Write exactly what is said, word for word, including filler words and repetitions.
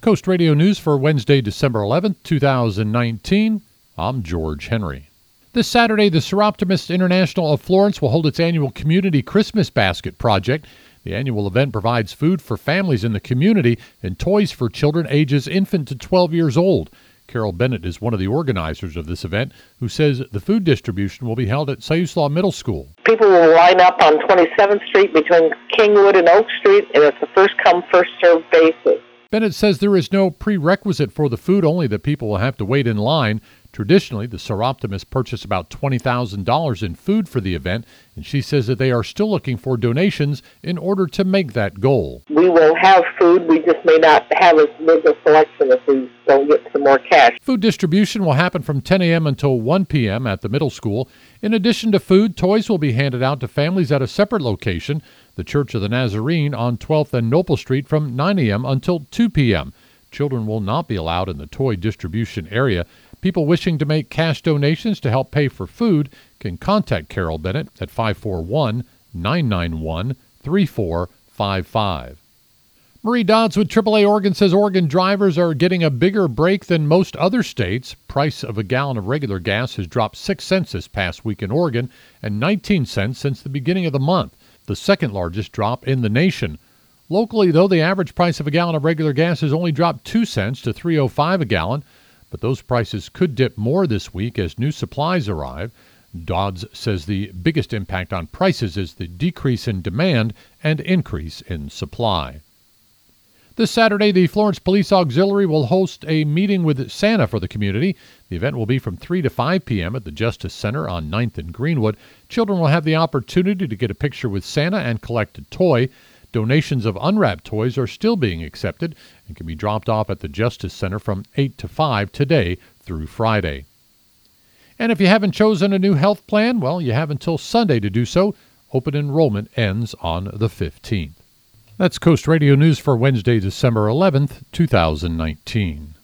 Coast Radio News for Wednesday, December eleventh, two thousand nineteen. I'm George Henry. This Saturday, the Seroptimus International of Florence will hold its annual Community Christmas Basket Project. The annual event provides food for families in the community and toys for children ages infant to twelve years old. Carol Bennett is one of the organizers of this event, who says the food distribution will be held at Siuslaw Middle School. People will line up on twenty-seventh Street between Kingwood and Oak Street, and it's a first-come, first-served basis. Bennett says there is no prerequisite for the food, only that people will have to wait in line. Traditionally, the Seroptimus purchased about twenty thousand dollars in food for the event, and she says that they are still looking for donations in order to make that goal. We will have food, we just may not have as big a selection if we don't get some more cash. Food distribution will happen from ten a.m. until one p.m. at the middle school. In addition to food, toys will be handed out to families at a separate location, the Church of the Nazarene on twelfth and Noble Street, from nine a.m. until two p.m. Children will not be allowed in the toy distribution area. People wishing to make cash donations to help pay for food can contact Carol Bennett at five four one, nine nine one, three four five five. Marie Dodds with triple A Oregon says Oregon drivers are getting a bigger break than most other states. Price of a gallon of regular gas has dropped six cents this past week in Oregon and nineteen cents since the beginning of the month, the second largest drop in the nation. Locally, though, the average price of a gallon of regular gas has only dropped two cents to three oh five a gallon. But those prices could dip more this week as new supplies arrive. Dodds says the biggest impact on prices is the decrease in demand and increase in supply. This Saturday, the Florence Police Auxiliary will host a meeting with Santa for the community. The event will be from three to five p.m. at the Justice Center on ninth and Greenwood. Children will have the opportunity to get a picture with Santa and collect a toy. Donations of unwrapped toys are still being accepted and can be dropped off at the Justice Center from eight to five today through Friday. And if you haven't chosen a new health plan, well, you have until Sunday to do so. Open enrollment ends on the fifteenth. That's Coast Radio News for Wednesday, December eleventh, two thousand nineteen.